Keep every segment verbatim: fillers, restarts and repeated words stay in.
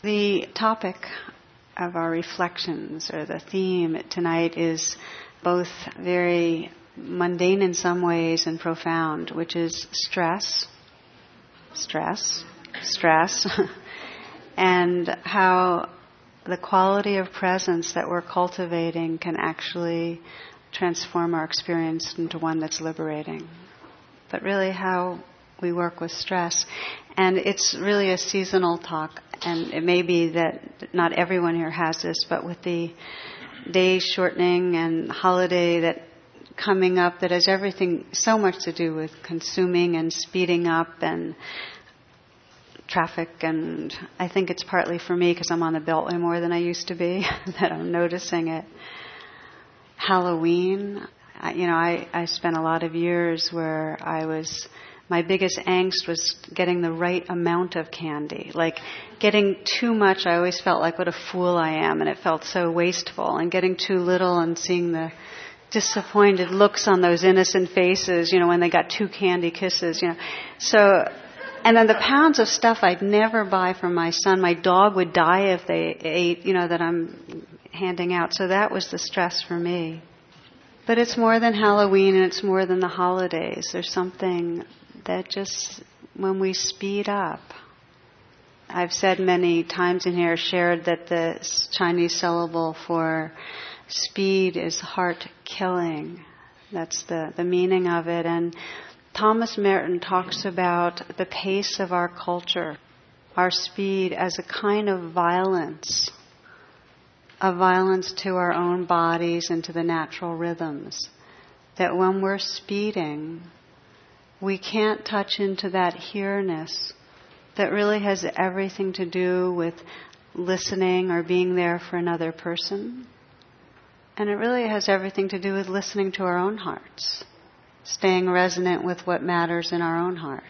The topic of our reflections, or the theme tonight, is both very mundane in some ways and profound, which is stress, stress, stress, and how the quality of presence that we're cultivating can actually transform our experience into one that's liberating. But really how we work with stress. And it's really a seasonal talk, and it may be that not everyone here has this, but with the day shortening and holiday that coming up, that has everything so much to do with consuming and speeding up and traffic. And I think it's partly for me because I'm on the Beltway more than I used to be that I'm noticing it. Halloween, I, you know, I, I spent a lot of years where I was, my biggest angst was getting the right amount of candy. Like getting too much, I always felt like what a fool I am, and it felt so wasteful. And getting too little and seeing the disappointed looks on those innocent faces, you know, when they got two candy kisses, you know. So, and then the pounds of stuff I'd never buy for my son. My dog would die if they ate, you know, that I'm handing out. So that was the stress for me. But it's more than Halloween, and it's more than the holidays. There's something that just, when we speed up, I've said many times in here, shared that the Chinese syllable for speed is heart-killing. That's the, the meaning of it. And Thomas Merton talks about the pace of our culture, our speed, as a kind of violence, a violence to our own bodies and to the natural rhythms. That when we're speeding, we can't touch into that here-ness that really has everything to do with listening or being there for another person. And it really has everything to do with listening to our own hearts, staying resonant with what matters in our own heart.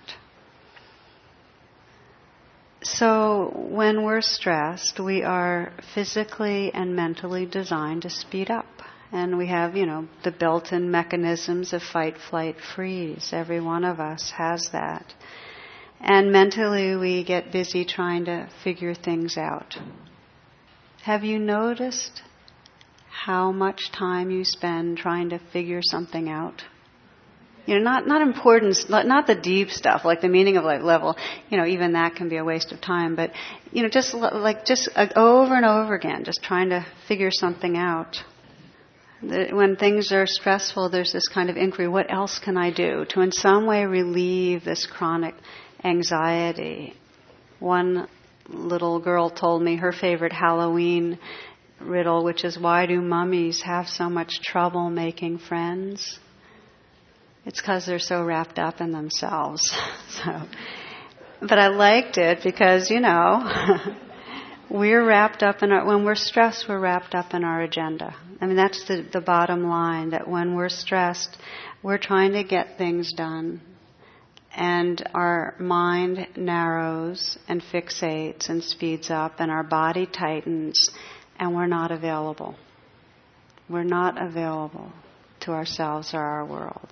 So when we're stressed, we are physically and mentally designed to speed up. And we have, you know, the built-in mechanisms of fight, flight, freeze. Every one of us has that. And mentally we get busy trying to figure things out. Have you noticed how much time you spend trying to figure something out? You know, not not important, not the deep stuff, like the meaning of like level. You know, even that can be a waste of time. But, you know, just like just over and over again, just trying to figure something out. When things are stressful, there's this kind of inquiry, what else can I do to in some way relieve this chronic anxiety? One little girl told me her favorite Halloween riddle, which is, why do mummies have so much trouble making friends? It's because they're so wrapped up in themselves. So, but I liked it because, you know, we're wrapped up in our, when we're stressed, we're wrapped up in our agenda. I mean, that's the, the bottom line, that when we're stressed, we're trying to get things done. And our mind narrows and fixates and speeds up, and our body tightens, and we're not available. We're not available to ourselves or our world.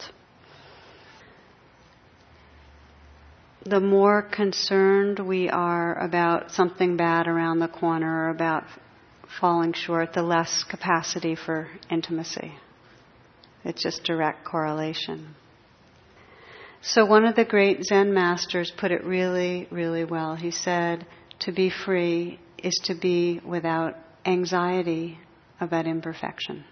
The more concerned we are about something bad around the corner or about falling short, the less capacity for intimacy. It's just direct correlation. So one of the great Zen masters put it really, really well. He said, to be free is to be without anxiety about imperfection.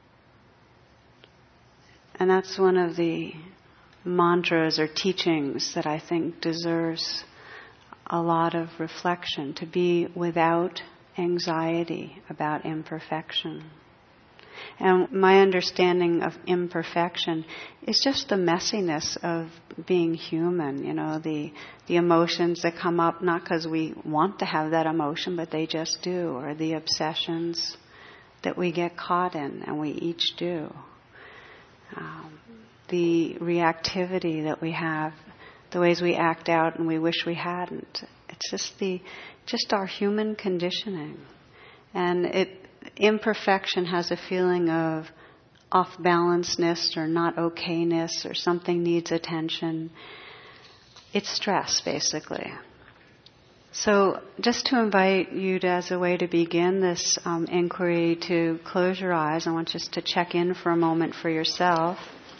And that's one of the mantras or teachings that I think deserves a lot of reflection, to be without anxiety about imperfection. And my understanding of imperfection is just the messiness of being human, you know, the the emotions that come up, not because we want to have that emotion, but they just do, or the obsessions that we get caught in, and we each do. Um, the reactivity that we have, the ways we act out and we wish we hadn't. It's just the, just our human conditioning. And it, imperfection has a feeling of off-balancedness or not okayness, or something needs attention. It's stress, basically. So just to invite you to, as a way to begin this um, inquiry, to close your eyes. I want just to check in for a moment for yourself.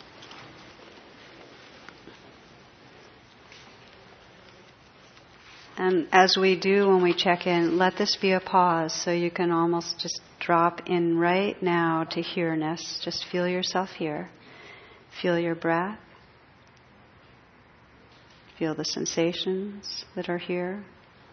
And as we do when we check in, let this be a pause so you can almost just drop in right now to here-ness. Just feel yourself here. Feel your breath. Feel the sensations that are here.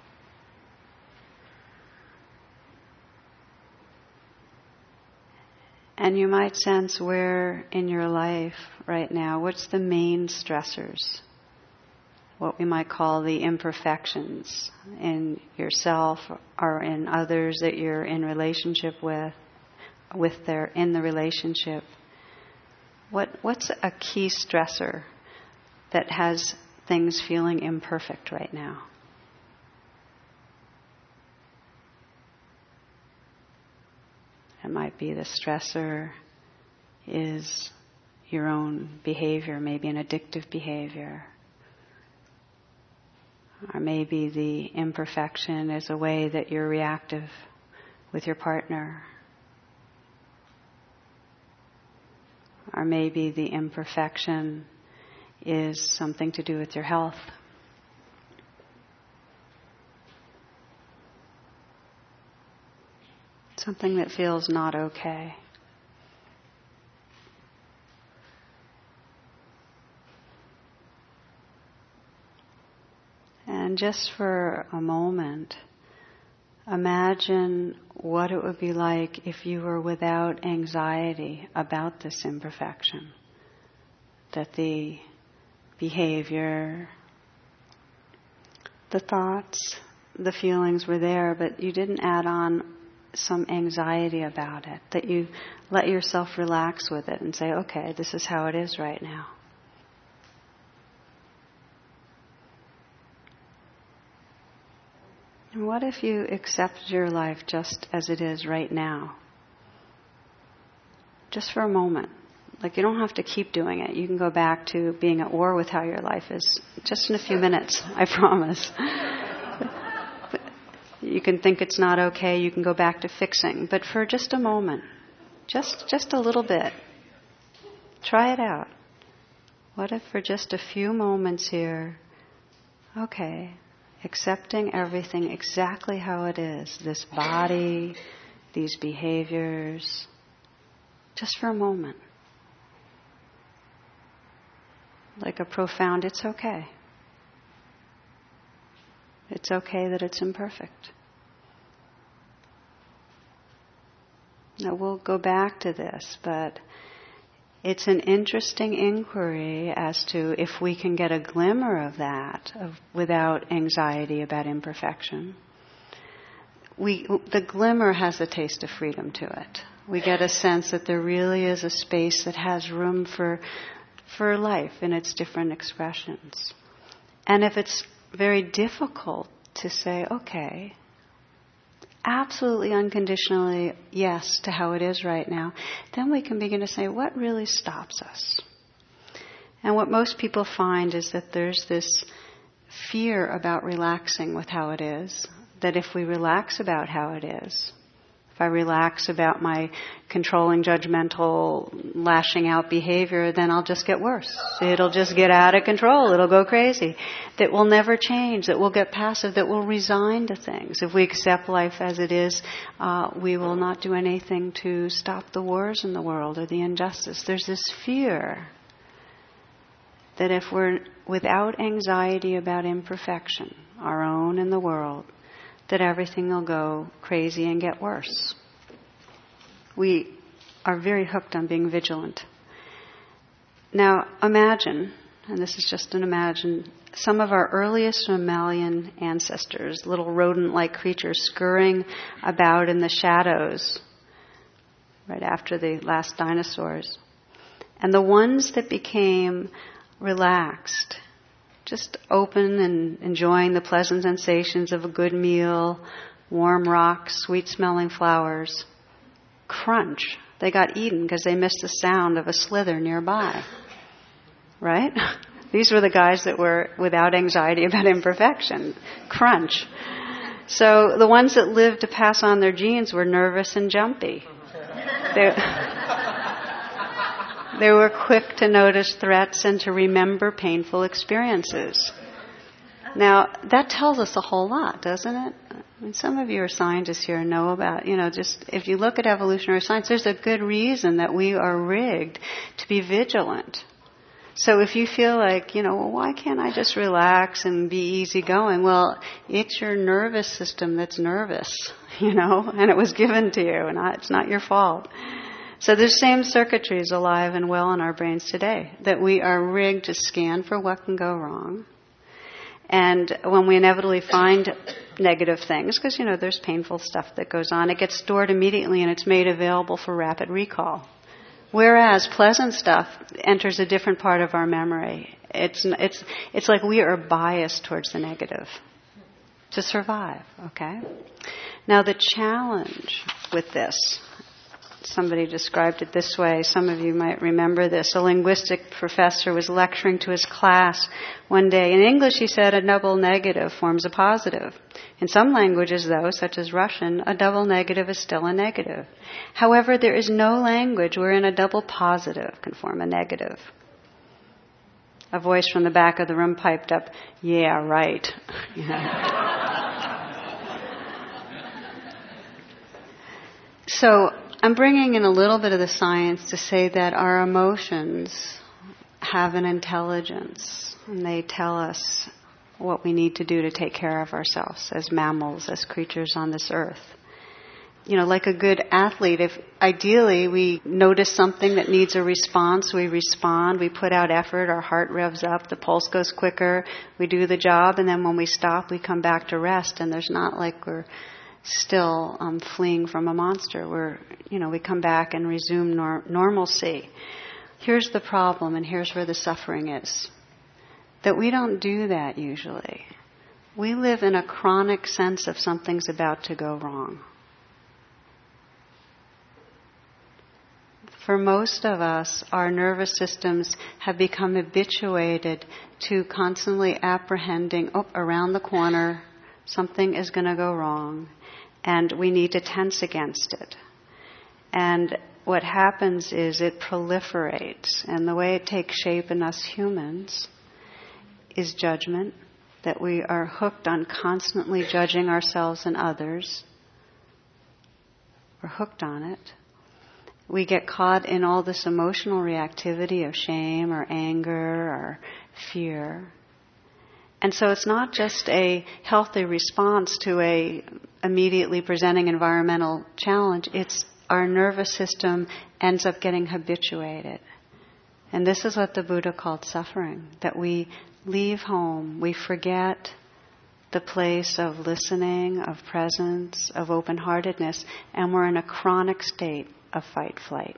And you might sense where in your life right now, what's the main stressors? What we might call the imperfections in yourself or in others that you're in relationship with, with their in the relationship. What what's a key stressor that has things feeling imperfect right now? It might be the stressor is your own behavior, maybe an addictive behavior. Or maybe the imperfection is a way that you're reactive with your partner. Or maybe the imperfection is something to do with your health. Something that feels not okay. And just for a moment, imagine what it would be like if you were without anxiety about this imperfection. That the behavior, the thoughts, the feelings were there, but you didn't add on some anxiety about it. That you let yourself relax with it and say, okay, this is how it is right now. And what if you accept your life just as it is right now? Just for a moment. Like, you don't have to keep doing it. You can go back to being at war with how your life is just in a few minutes, I promise. But you can think it's not okay. You can go back to fixing. But for just a moment, just just a little bit, try it out. What if for just a few moments here, okay, accepting everything exactly how it is, this body, these behaviors, just for a moment. Like a profound, it's okay. It's okay that it's imperfect. Now we'll go back to this, but it's an interesting inquiry as to if we can get a glimmer of that of, without anxiety about imperfection. We, the glimmer has a taste of freedom to it. We get a sense that there really is a space that has room for, for life in its different expressions. And if it's very difficult to say, okay, absolutely unconditionally yes to how it is right now, then we can begin to say, what really stops us? And what most people find is that there's this fear about relaxing with how it is, that if we relax about how it is, if I relax about my controlling, judgmental, lashing out behavior, then I'll just get worse. It'll just get out of control. It'll go crazy. That we'll never change, that we'll get passive, that we'll resign to things. If we accept life as it is, uh, we will not do anything to stop the wars in the world or the injustice. There's this fear that if we're without anxiety about imperfection, our own and the world, that everything will go crazy and get worse. We are very hooked on being vigilant. Now imagine, and this is just an imagine, some of our earliest mammalian ancestors, little rodent-like creatures scurrying about in the shadows right after the last dinosaurs. And the ones that became relaxed, just open and enjoying the pleasant sensations of a good meal, warm rocks, sweet-smelling flowers. Crunch. They got eaten because they missed the sound of a slither nearby. Right? These were the guys that were without anxiety about imperfection. Crunch. So the ones that lived to pass on their genes were nervous and jumpy. They, they were quick to notice threats and to remember painful experiences. Now, that tells us a whole lot, doesn't it? I mean, some of you are scientists here and know about, you know, just if you look at evolutionary science, there's a good reason that we are rigged to be vigilant. So if you feel like, you know, well, why can't I just relax and be easygoing? Well, it's your nervous system that's nervous, you know, and it was given to you, and it's not your fault. So the same circuitry is alive and well in our brains today, that we are rigged to scan for what can go wrong. And when we inevitably find negative things, because, you know, there's painful stuff that goes on, it gets stored immediately and it's made available for rapid recall. Whereas pleasant stuff enters a different part of our memory. It's it's it's like we are biased towards the negative to survive, okay? Now the challenge with this, somebody described it this way, some of you might remember this. A linguistic professor was lecturing to his class one day. In English, he said a double negative forms a positive. In some languages, though, such as Russian, a double negative is still a negative. However, there is no language wherein a double positive can form a negative. A voice from the back of the room piped up, "Yeah, right." So, I'm bringing in a little bit of the science to say that our emotions have an intelligence, and they tell us what we need to do to take care of ourselves as mammals, as creatures on this earth. You know, like a good athlete, if ideally we notice something that needs a response, we respond, we put out effort, our heart revs up, the pulse goes quicker, we do the job, and then when we stop, we come back to rest, and there's not like we're still um, fleeing from a monster. We're, you know, we come back and resume nor- normalcy. Here's the problem, and here's where the suffering is. That we don't do that usually. We live in a chronic sense of something's about to go wrong. For most of us, our nervous systems have become habituated to constantly apprehending, oh, around the corner, something is going to go wrong, and we need to tense against it. And what happens is it proliferates, and the way it takes shape in us humans is judgment, that we are hooked on constantly judging ourselves and others. We're hooked on it. We get caught in all this emotional reactivity of shame or anger or fear. And so it's not just a healthy response to a immediately presenting environmental challenge, it's our nervous system ends up getting habituated. And this is what the Buddha called suffering, that we leave home, we forget the place of listening, of presence, of open-heartedness, and we're in a chronic state of fight-flight.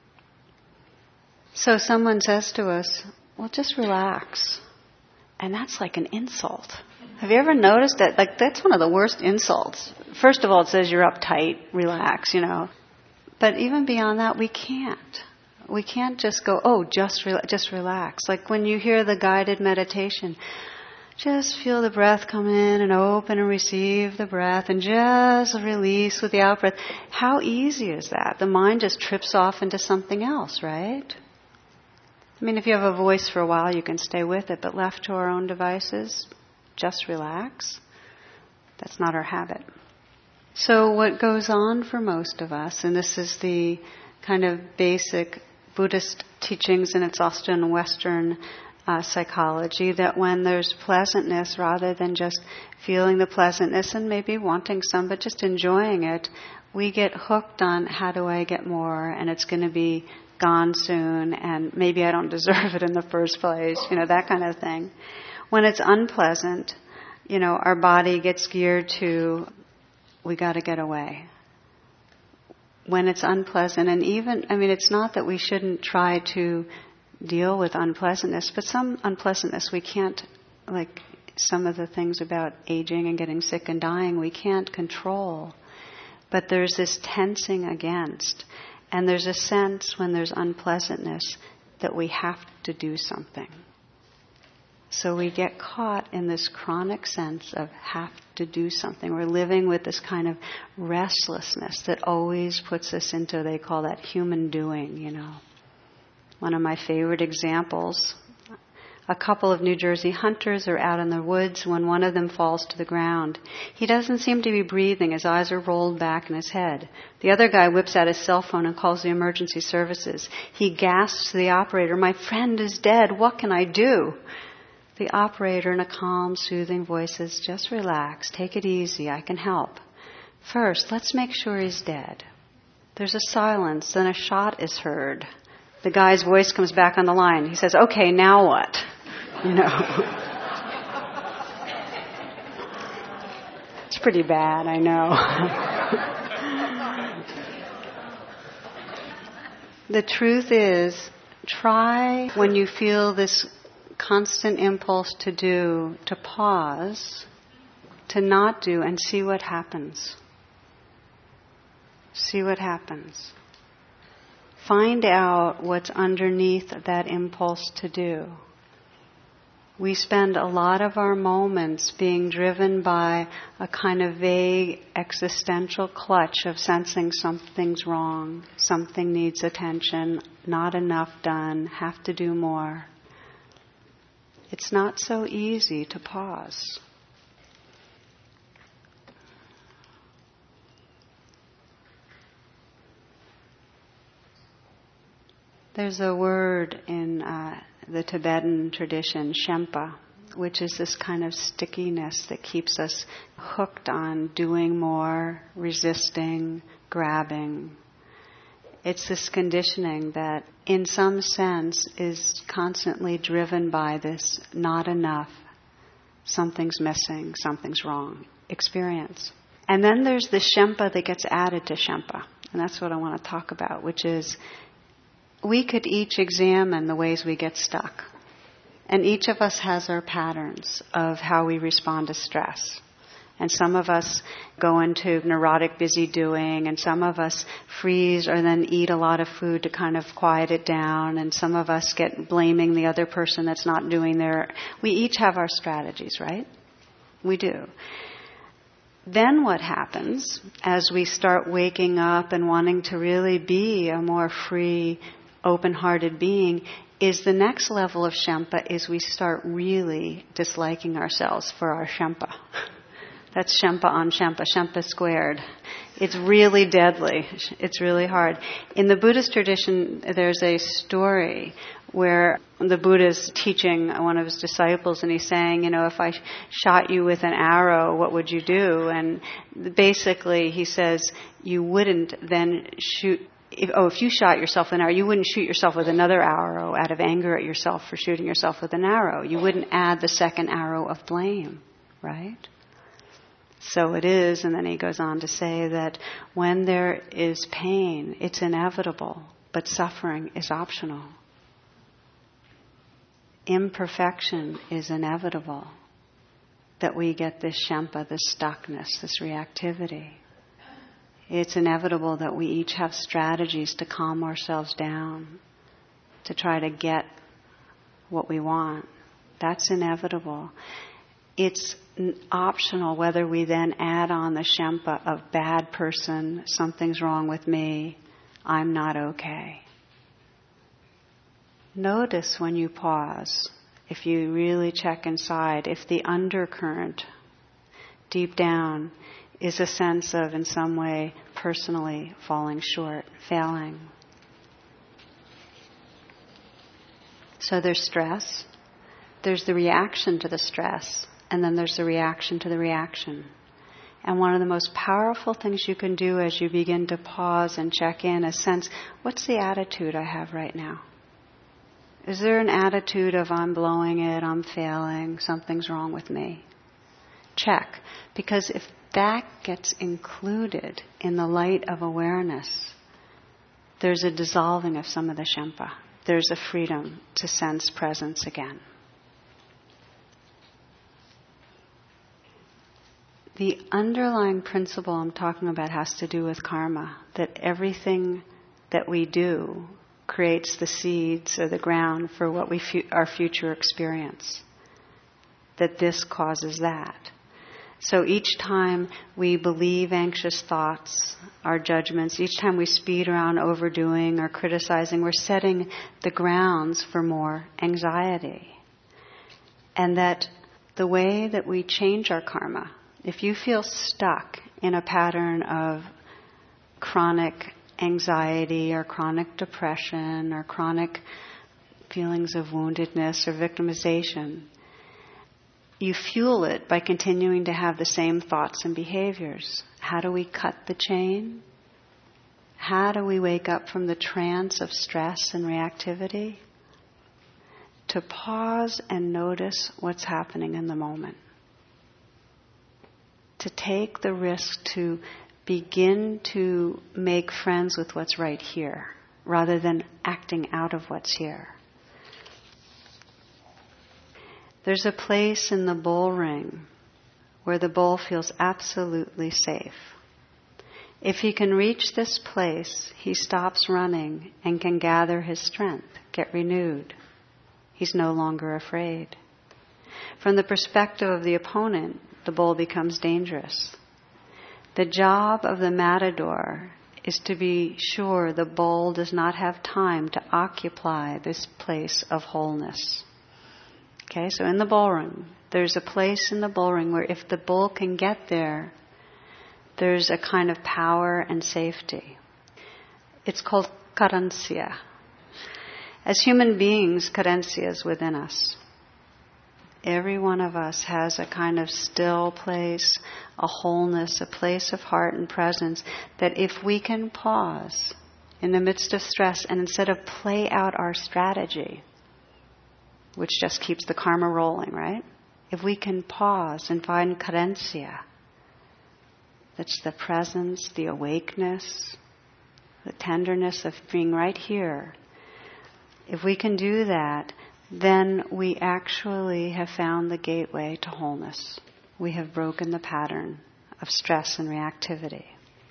So someone says to us, well, just relax. And that's like an insult. Have you ever noticed that? Like, that's one of the worst insults. First of all, it says you're uptight, relax, you know. But even beyond that, we can't. We can't just go, oh, just re- just relax. Like when you hear the guided meditation, just feel the breath come in and open and receive the breath and just release with the out-breath. How easy is that? The mind just trips off into something else, right? I mean, if you have a voice for a while, you can stay with it, but left to our own devices, just relax. That's not our habit. So what goes on for most of us, and this is the kind of basic Buddhist teachings, and it's also in Western uh, psychology, that when there's pleasantness, rather than just feeling the pleasantness and maybe wanting some, but just enjoying it, we get hooked on how do I get more, and it's going to be gone soon, and maybe I don't deserve it in the first place, you know, that kind of thing. When it's unpleasant, you know, our body gets geared to, we got to get away. When it's unpleasant, and even, I mean, it's not that we shouldn't try to deal with unpleasantness, but some unpleasantness we can't, like some of the things about aging and getting sick and dying, we can't control. But there's this tensing against. And there's a sense when there's unpleasantness that we have to do something. So we get caught in this chronic sense of have to do something. We're living with this kind of restlessness that always puts us into, they call that human doing, you know. One of my favorite examples, a couple of New Jersey hunters are out in the woods when one of them falls to the ground. He doesn't seem to be breathing. His eyes are rolled back in his head. The other guy whips out his cell phone and calls the emergency services. He gasps to the operator, "My friend is dead. What can I do?" The operator in a calm, soothing voice says, "Just relax. Take it easy. I can help. First, let's make sure he's dead." There's a silence. Then a shot is heard. The guy's voice comes back on the line. He says, "Okay, now what?" You know. It's pretty bad, I know. The truth is, try when you feel this constant impulse to do, to pause, to not do, and see what happens. See what happens. Find out what's underneath that impulse to do. We spend a lot of our moments being driven by a kind of vague existential clutch of sensing something's wrong, something needs attention, not enough done, have to do more. It's not so easy to pause. There's a word in uh, the Tibetan tradition, Shempa, which is this kind of stickiness that keeps us hooked on doing more, resisting, grabbing. It's this conditioning that, in some sense, is constantly driven by this not enough, something's missing, something's wrong experience. And then there's the Shempa that gets added to Shempa, and that's what I want to talk about, which is we could each examine the ways we get stuck. And each of us has our patterns of how we respond to stress. And some of us go into neurotic busy doing, and some of us freeze or then eat a lot of food to kind of quiet it down, and some of us get blaming the other person that's not doing their... We each have our strategies, right? We do. Then what happens as we start waking up and wanting to really be a more free, open-hearted being is the next level of Shempa is we start really disliking ourselves for our Shempa. That's Shempa on Shempa, Shempa squared. It's really deadly. It's really hard. In the Buddhist tradition, there's a story where the Buddha's teaching one of his disciples, and he's saying, you know, if I shot you with an arrow, what would you do? And basically he says, you wouldn't then shoot... If, oh, if you shot yourself with an arrow, you wouldn't shoot yourself with another arrow out of anger at yourself for shooting yourself with an arrow. You wouldn't add the second arrow of blame, right? So it is, and then he goes on to say that when there is pain, it's inevitable, but suffering is optional. Imperfection is inevitable, that we get this Shempa, this stuckness, this reactivity. It's inevitable that we each have strategies to calm ourselves down, to try to get what we want. That's inevitable. It's optional whether we then add on the Shempa of bad person, something's wrong with me, I'm not okay. Notice when you pause, if you really check inside, if the undercurrent deep down is a sense of, in some way, personally falling short, failing. So there's stress, there's the reaction to the stress, and then there's the reaction to the reaction. And one of the most powerful things you can do as you begin to pause and check in is sense, what's the attitude I have right now? Is there an attitude of I'm blowing it, I'm failing, something's wrong with me? Check. Because if that gets included in the light of awareness, there's a dissolving of some of the Shempa. There's a freedom to sense presence again. The underlying principle I'm talking about has to do with karma, that everything that we do creates the seeds or the ground for what we fu- our future experience. that this causes that. So each time we believe anxious thoughts, our judgments, each time we speed around overdoing or criticizing, we're setting the grounds for more anxiety. And that the way that we change our karma, if you feel stuck in a pattern of chronic anxiety or chronic depression or chronic feelings of woundedness or victimization, you fuel it by continuing to have the same thoughts and behaviors. How do we cut the chain? How do we wake up from the trance of stress and reactivity? To pause and notice what's happening in the moment. To take the risk to begin to make friends with what's right here, rather than acting out of what's here. There's a place in the bull ring where the bull feels absolutely safe. If he can reach this place, he stops running and can gather his strength, get renewed. He's no longer afraid. From the perspective of the opponent, the bull becomes dangerous. The job of the matador is to be sure the bull does not have time to occupy this place of wholeness. Okay, so in the bullring, there's a place in the bullring where if the bull can get there, there's a kind of power and safety. It's called carencia. As human beings, carencia is within us. Every one of us has a kind of still place, a wholeness, a place of heart and presence that if we can pause in the midst of stress and instead of play out our strategy, which just keeps the karma rolling, right? If we can pause and find carencia, that's the presence, the awakeness, the tenderness of being right here. If we can do that, then we actually have found the gateway to wholeness. We have broken the pattern of stress and reactivity.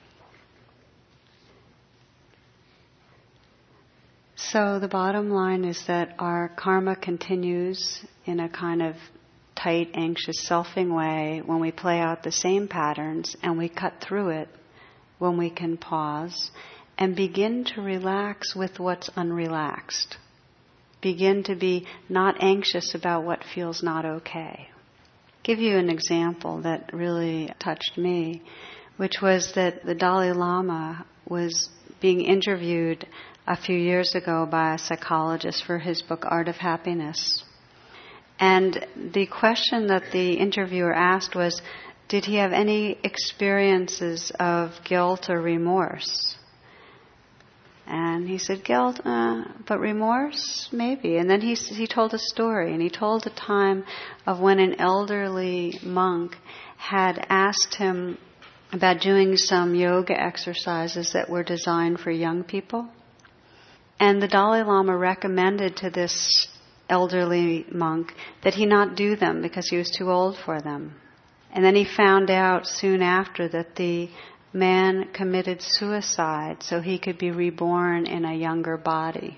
So the bottom line is that our karma continues in a kind of tight, anxious, selfing way when we play out the same patterns, and we cut through it when we can pause and begin to relax with what's unrelaxed. Begin to be not anxious about what feels not okay. Give you an example that really touched me, which was that the Dalai Lama was being interviewed a few years ago by a psychologist for his book Art of Happiness. And the question that the interviewer asked was, did he have any experiences of guilt or remorse? And he said, guilt, uh, but remorse, maybe. And then he he told a story, and he told a time of when an elderly monk had asked him about doing some yoga exercises that were designed for young people. And the Dalai Lama recommended to this elderly monk that he not do them because he was too old for them. And then he found out soon after that the man committed suicide so he could be reborn in a younger body.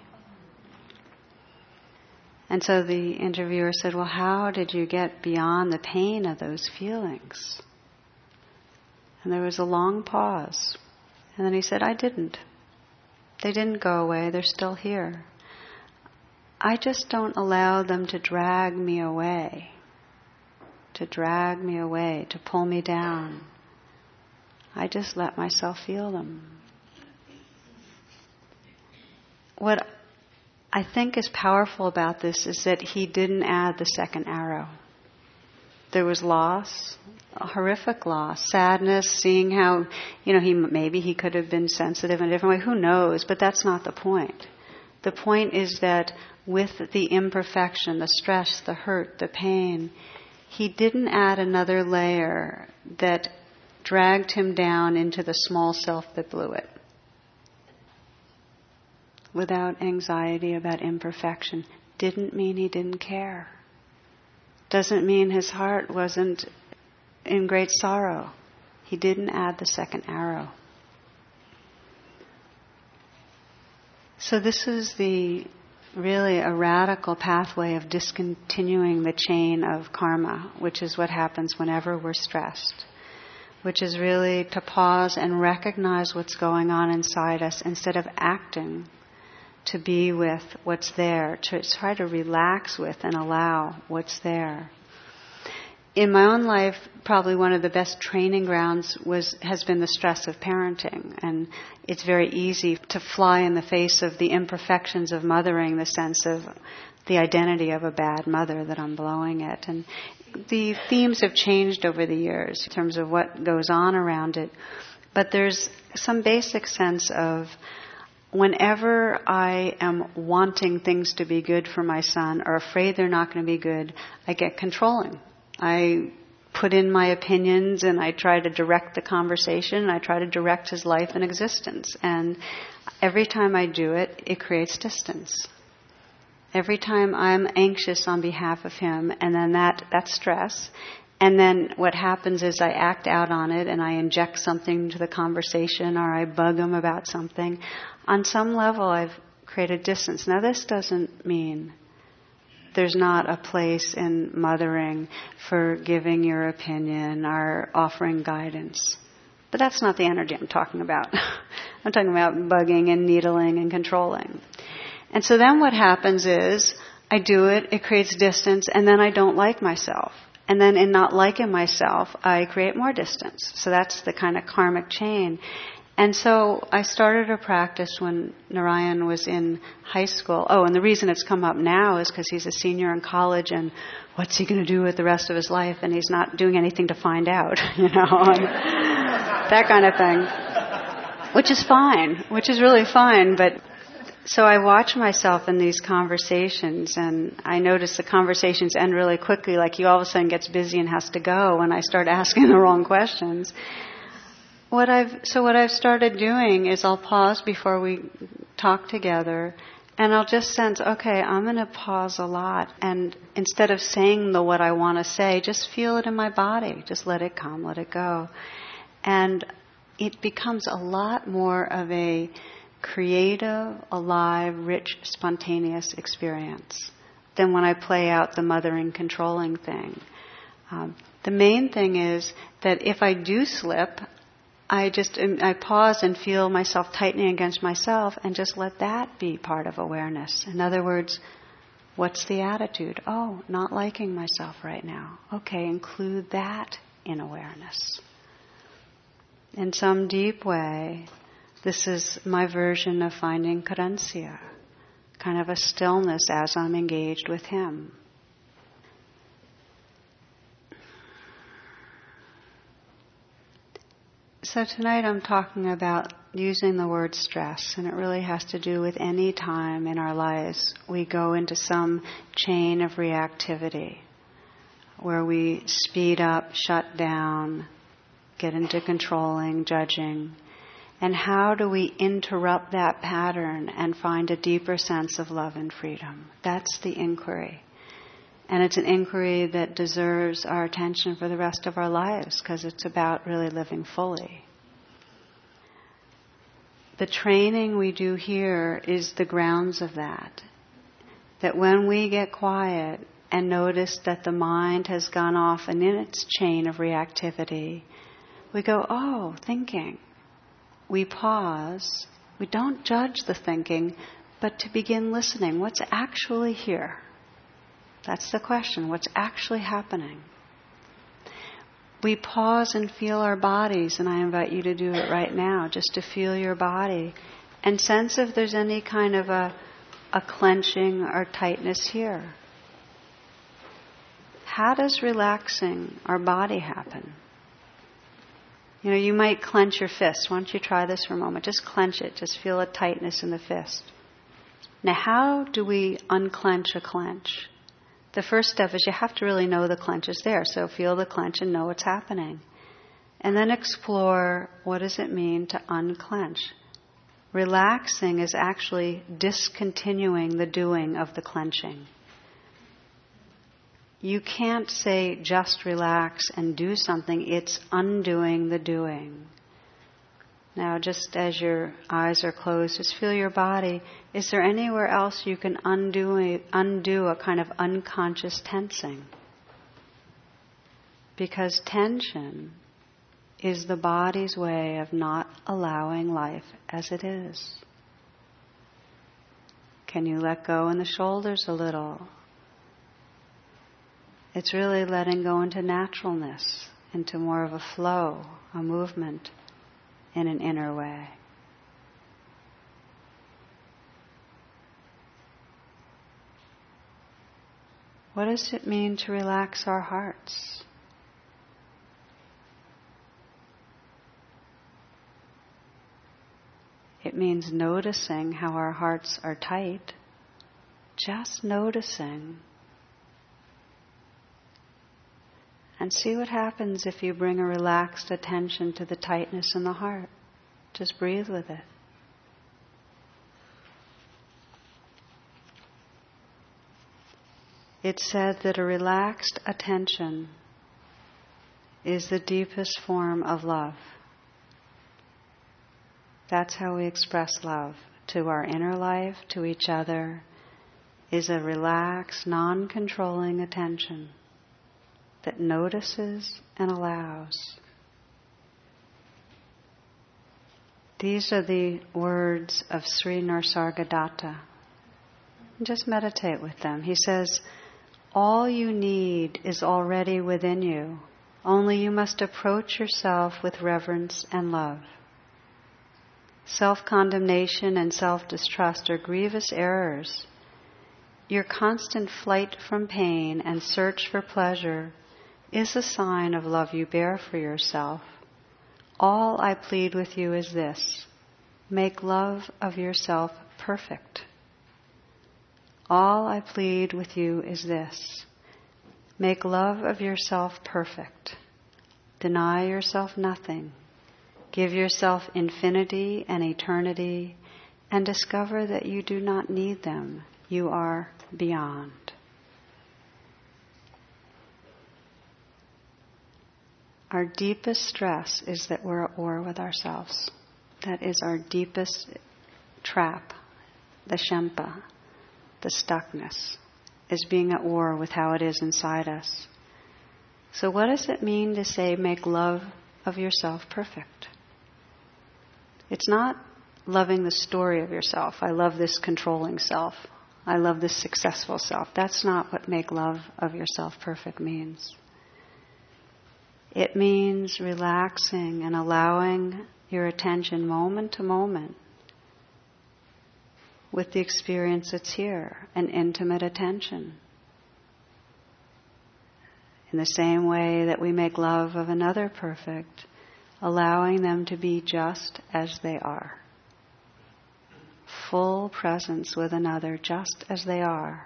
And so the interviewer said, well, how did you get beyond the pain of those feelings? And there was a long pause. And then he said, I didn't. They didn't go away. They're still here. I just don't allow them to drag me away, to drag me away, to pull me down. I just let myself feel them. What I think is powerful about this is that he didn't add the second arrow. There was loss, a horrific loss, sadness, seeing how, you know, he maybe he could have been sensitive in a different way. Who knows? But that's not the point. The point is that with the imperfection, the stress, the hurt, the pain, he didn't add another layer that dragged him down into the small self that blew it. Without anxiety about imperfection. Didn't mean he didn't care. Doesn't mean his heart wasn't in great sorrow. He didn't add the second arrow. So this is the really a radical pathway of discontinuing the chain of karma, which is what happens whenever we're stressed, which is really to pause and recognize what's going on inside us instead of acting, to be with what's there, to try to relax with and allow what's there. In my own life, probably one of the best training grounds was has been the stress of parenting. And it's very easy to fly in the face of the imperfections of mothering, the sense of the identity of a bad mother, that I'm blowing it. And the themes have changed over the years in terms of what goes on around it. But there's some basic sense of whenever I am wanting things to be good for my son or afraid they're not going to be good, I get controlling. I put in my opinions and I try to direct the conversation. I try to direct his life and existence. And every time I do it, it creates distance. Every time I'm anxious on behalf of him, and then that, that's stress. And then what happens is I act out on it and I inject something to the conversation or I bug him about something. On some level, I've created distance. Now, this doesn't mean there's not a place in mothering for giving your opinion or offering guidance. But that's not the energy I'm talking about. I'm talking about bugging and needling and controlling. And so then what happens is I do it, it creates distance, and then I don't like myself. And then in not liking myself, I create more distance. So that's the kind of karmic chain. And so I started a practice when Narayan was in high school. Oh, and the reason it's come up now is because he's a senior in college, and what's he going to do with the rest of his life? And he's not doing anything to find out, you know, and that kind of thing, which is fine, which is really fine. But so I watch myself in these conversations, and I notice the conversations end really quickly, like he all of a sudden gets busy and has to go when I start asking the wrong questions. What I've so what I've started doing is I'll pause before we talk together, and I'll just sense, okay, I'm going to pause a lot, and instead of saying the what I want to say, just feel it in my body. Just let it come, let it go. And it becomes a lot more of a creative, alive, rich, spontaneous experience than when I play out the mothering, controlling thing. Um, the main thing is that if I do slip, I just I pause and feel myself tightening against myself and just let that be part of awareness. In other words, what's the attitude? Oh, not liking myself right now. Okay, include that in awareness. In some deep way, this is my version of finding carencia, kind of a stillness as I'm engaged with him. So tonight I'm talking about using the word stress, and it really has to do with any time in our lives we go into some chain of reactivity where we speed up, shut down, get into controlling, judging. And how do we interrupt that pattern and find a deeper sense of love and freedom? That's the inquiry. And it's an inquiry that deserves our attention for the rest of our lives because it's about really living fully. The training we do here is the grounds of that. That when we get quiet and notice that the mind has gone off and in its chain of reactivity, we go, oh, thinking. We pause. We don't judge the thinking, but to begin listening. What's actually here? That's the question. What's actually happening? We pause and feel our bodies, and I invite you to do it right now, just to feel your body and sense if there's any kind of a, a clenching or tightness here. How does relaxing our body happen? You know, you might clench your fist. Why don't you try this for a moment? Just clench it. Just feel a tightness in the fist. Now, how do we unclench a clench? The first step is you have to really know the clench is there. So feel the clench and know what's happening. And then explore, what does it mean to unclench? Relaxing is actually discontinuing the doing of the clenching. You can't say just relax and do something. It's undoing the doing. Now, just as your eyes are closed, just feel your body. Is there anywhere else you can undo a, undo a kind of unconscious tensing? Because tension is the body's way of not allowing life as it is. Can you let go in the shoulders a little? It's really letting go into naturalness, into more of a flow, a movement in an inner way. What does it mean to relax our hearts? It means noticing how our hearts are tight. Just noticing. And see what happens if you bring a relaxed attention to the tightness in the heart. Just breathe with it. It's said that a relaxed attention is the deepest form of love. That's how we express love to our inner life, to each other, is a relaxed, non-controlling attention that notices and allows. These are the words of Sri Nisargadatta. Just meditate with them. He says, all you need is already within you. Only you must approach yourself with reverence and love. Self-condemnation and self-distrust are grievous errors. Your constant flight from pain and search for pleasure is a sign of love you bear for yourself. All I plead with you is this: make love of yourself perfect. All I plead with you is this: make love of yourself perfect. Deny yourself nothing. Give yourself infinity and eternity, and discover that you do not need them. You are beyond. Our deepest stress is that we're at war with ourselves. That is our deepest trap, the shempa, the stuckness, is being at war with how it is inside us. So what does it mean to say, make love of yourself perfect? It's not loving the story of yourself. I love this controlling self. I love this successful self. That's not what make love of yourself perfect means. It means relaxing and allowing your attention moment to moment with the experience that's here, an intimate attention. In the same way that we make love of another perfect, allowing them to be just as they are. Full presence with another just as they are.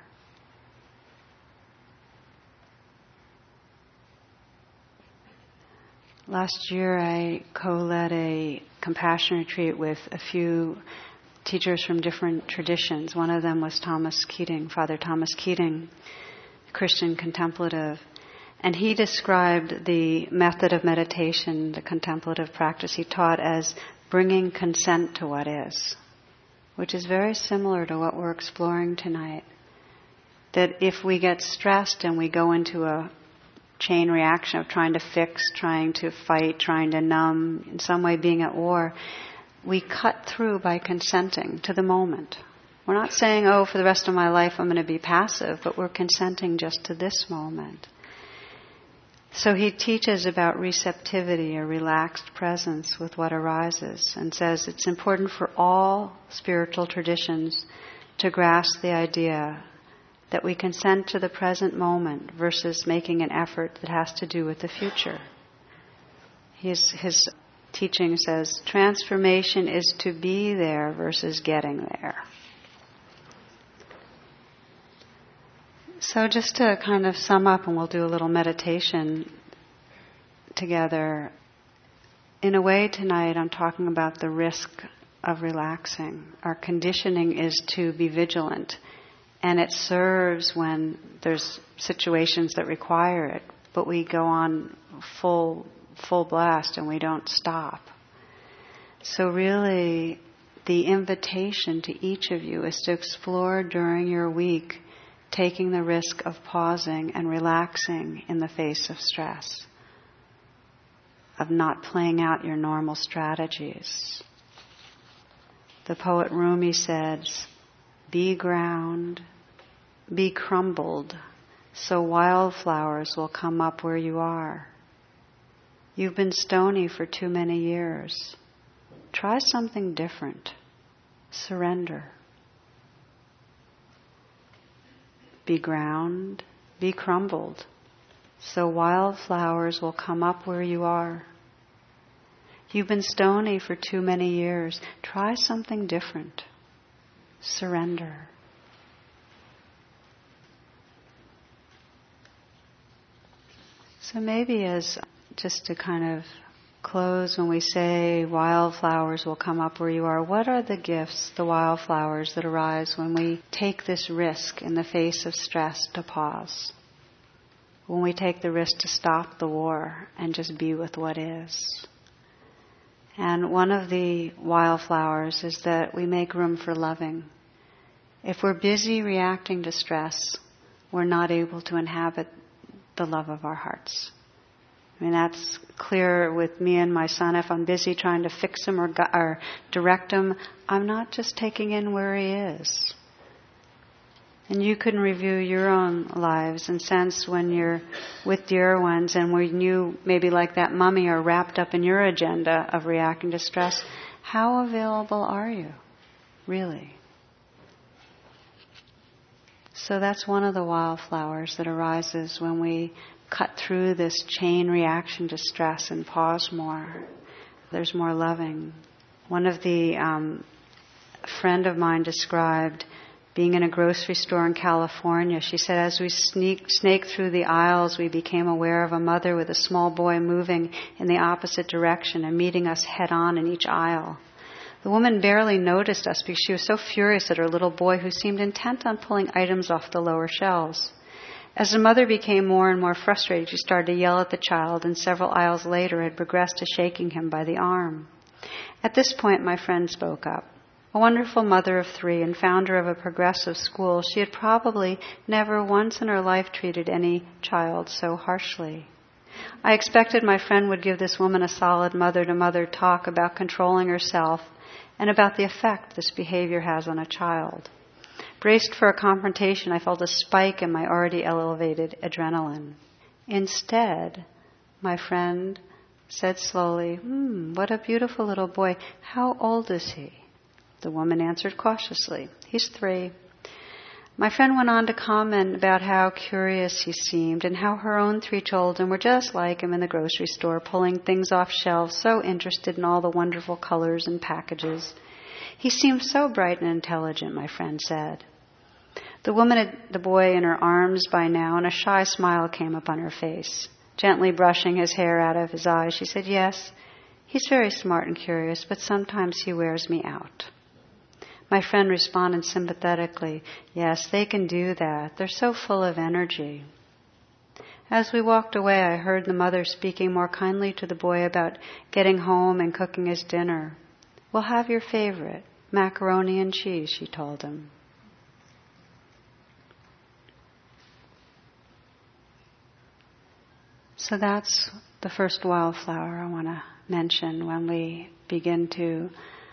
Last year I co-led a compassion retreat with a few teachers from different traditions. One of them was Thomas Keating, Father Thomas Keating, Christian contemplative. And he described the method of meditation, the contemplative practice he taught, as bringing consent to what is, which is very similar to what we're exploring tonight. That if we get stressed and we go into a chain reaction of trying to fix, trying to fight, trying to numb, in some way being at war, we cut through by consenting to the moment. We're not saying, oh, for the rest of my life I'm going to be passive, but we're consenting just to this moment. So he teaches about receptivity, a relaxed presence with what arises, and says it's important for all spiritual traditions to grasp the idea that we consent to the present moment versus making an effort that has to do with the future. His, his teaching says transformation is to be there versus getting there. So just to kind of sum up, and we'll do a little meditation together. In a way tonight I'm talking about the risk of relaxing. Our conditioning is to be vigilant, and it serves when there's situations that require it, but we go on full full blast and we don't stop. So really, the invitation to each of you is to explore during your week, taking the risk of pausing and relaxing in the face of stress, of not playing out your normal strategies. The poet Rumi says, "Be ground, be crumbled, so wildflowers will come up where you are. You've been stony for too many years. Try something different. Surrender. Be ground, be crumbled, so wildflowers will come up where you are. You've been stony for too many years. Try something different. Surrender." So maybe as just to kind of close, when we say wildflowers will come up where you are, what are the gifts, the wildflowers that arise when we take this risk in the face of stress to pause? When we take the risk to stop the war and just be with what is? And one of the wildflowers is that we make room for loving. If we're busy reacting to stress, we're not able to inhabit the love of our hearts. I mean, that's clear with me and my son. If I'm busy trying to fix him or, gu- or direct him, I'm not just taking in where he is. And you can review your own lives and sense when you're with dear ones and when you, maybe like that mummy, are wrapped up in your agenda of reacting to stress, how available are you, really? So that's one of the wildflowers that arises when we cut through this chain reaction to stress and pause more. There's more loving. One of the, um, a friend of mine described being in a grocery store in California. She said, as we sneak, snaked through the aisles, we became aware of a mother with a small boy moving in the opposite direction and meeting us head on in each aisle. The woman barely noticed us because she was so furious at her little boy, who seemed intent on pulling items off the lower shelves. As the mother became more and more frustrated, she started to yell at the child, and several aisles later had progressed to shaking him by the arm. At this point, my friend spoke up. A wonderful mother of three and founder of a progressive school, she had probably never once in her life treated any child so harshly. I expected my friend would give this woman a solid mother-to-mother talk about controlling herself and about the effect this behavior has on a child. Braced for a confrontation, I felt a spike in my already elevated adrenaline. Instead, my friend said slowly, hmm, what a beautiful little boy. How old is he? The woman answered cautiously, he's three. My friend went on to comment about how curious he seemed and how her own three children were just like him in the grocery store, pulling things off shelves, so interested in all the wonderful colors and packages. He seemed so bright and intelligent, my friend said. The woman had the boy in her arms by now, and a shy smile came upon her face. Gently brushing his hair out of his eyes, she said, yes, he's very smart and curious, but sometimes he wears me out. My friend responded sympathetically, yes, they can do that. They're so full of energy. As we walked away, I heard the mother speaking more kindly to the boy about getting home and cooking his dinner. We'll have your favorite, macaroni and cheese, she told him. So that's the first wildflower I want to mention when we begin to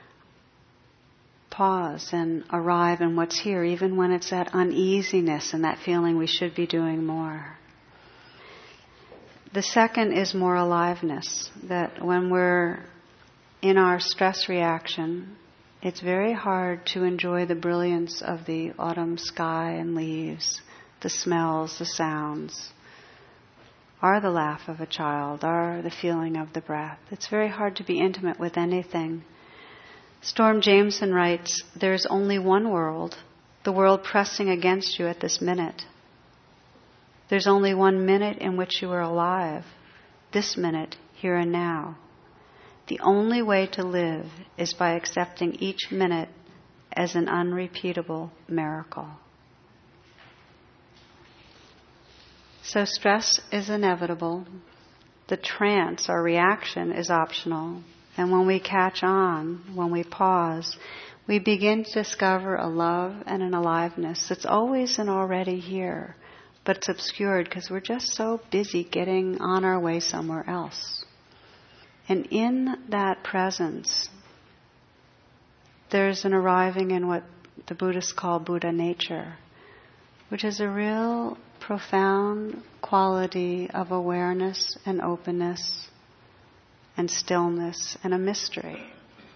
pause and arrive in what's here, even when it's that uneasiness and that feeling we should be doing more. The second is more aliveness, that when we're in our stress reaction, it's very hard to enjoy the brilliance of the autumn sky and leaves, the smells, the sounds, or the laugh of a child, or the feeling of the breath. It's very hard to be intimate with anything. Storm Jameson writes, there's only one world, the world pressing against you at this minute. There's only one minute in which you are alive, this minute, here and now. The only way to live is by accepting each minute as an unrepeatable miracle. So stress is inevitable. The trance, or reaction, is optional. And when we catch on, when we pause, we begin to discover a love and an aliveness that's always and already here, but it's obscured because we're just so busy getting on our way somewhere else. And in that presence, there's an arriving in what the Buddhists call Buddha nature, which is a real profound quality of awareness and openness and stillness and a mystery.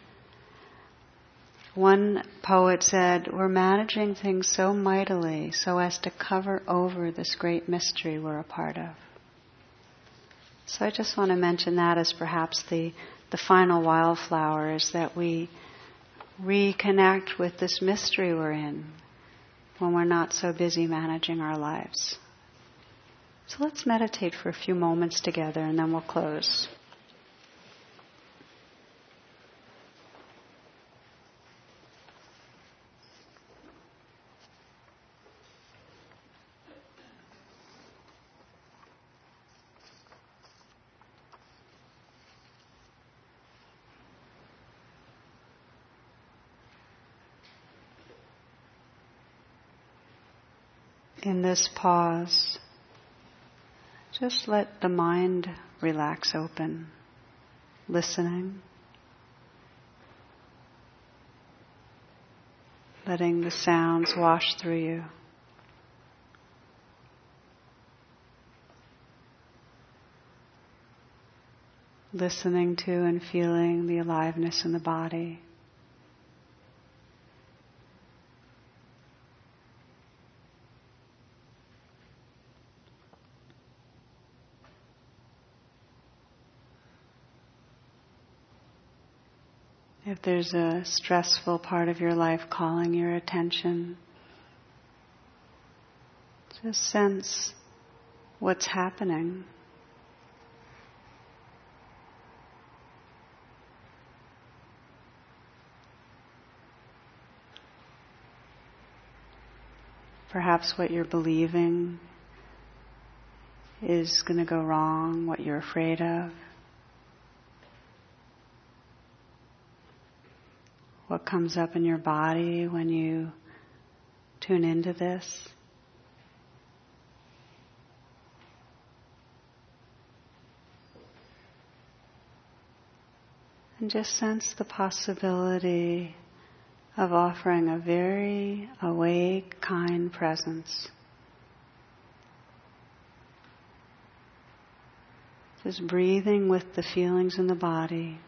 One poet said, we're managing things so mightily so as to cover over this great mystery we're a part of. So I just want to mention that as perhaps the, the final wildflower, is that we reconnect with this mystery we're in when we're not so busy managing our lives. So let's meditate for a few moments together and then we'll close. In this pause, just let the mind relax open, listening, letting the sounds wash through you. Listening to and feeling the aliveness in the body. If there's a stressful part of your life calling your attention, just sense what's happening. Perhaps what you're believing is going to go wrong, what you're afraid of. What comes up in your body when you tune into this? And just sense the possibility of offering a very awake, kind presence. Just breathing with the feelings in the body.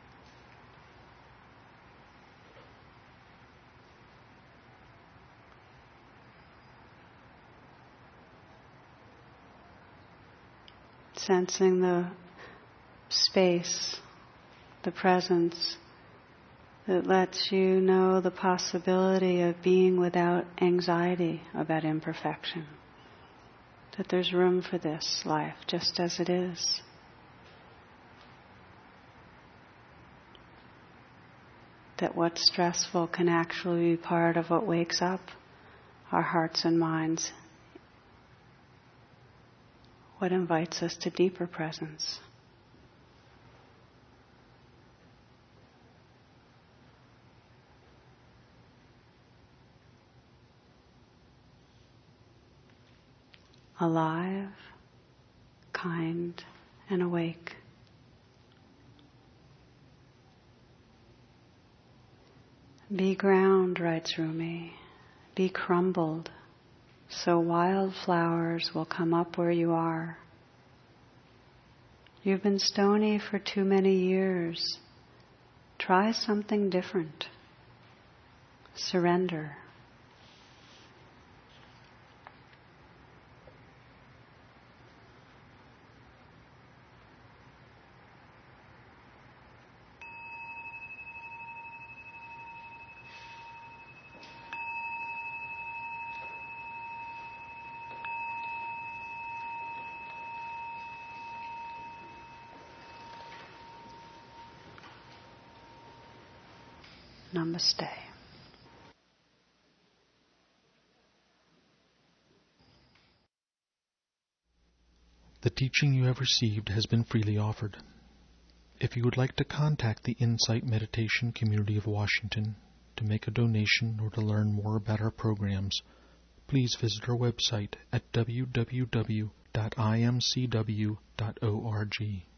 Sensing the space, the presence that lets you know the possibility of being without anxiety about imperfection. That there's room for this life just as it is. That what's stressful can actually be part of what wakes up our hearts and minds. What invites us to deeper presence. Alive, kind, and awake. Be ground, writes Rumi. Be crumbled, so wildflowers will come up where you are. You've been stony for too many years. Try something different. Surrender. Namaste. The teaching you have received has been freely offered. If you would like to contact the Insight Meditation Community of Washington to make a donation or to learn more about our programs, please visit our website at w w w dot i m c w dot org.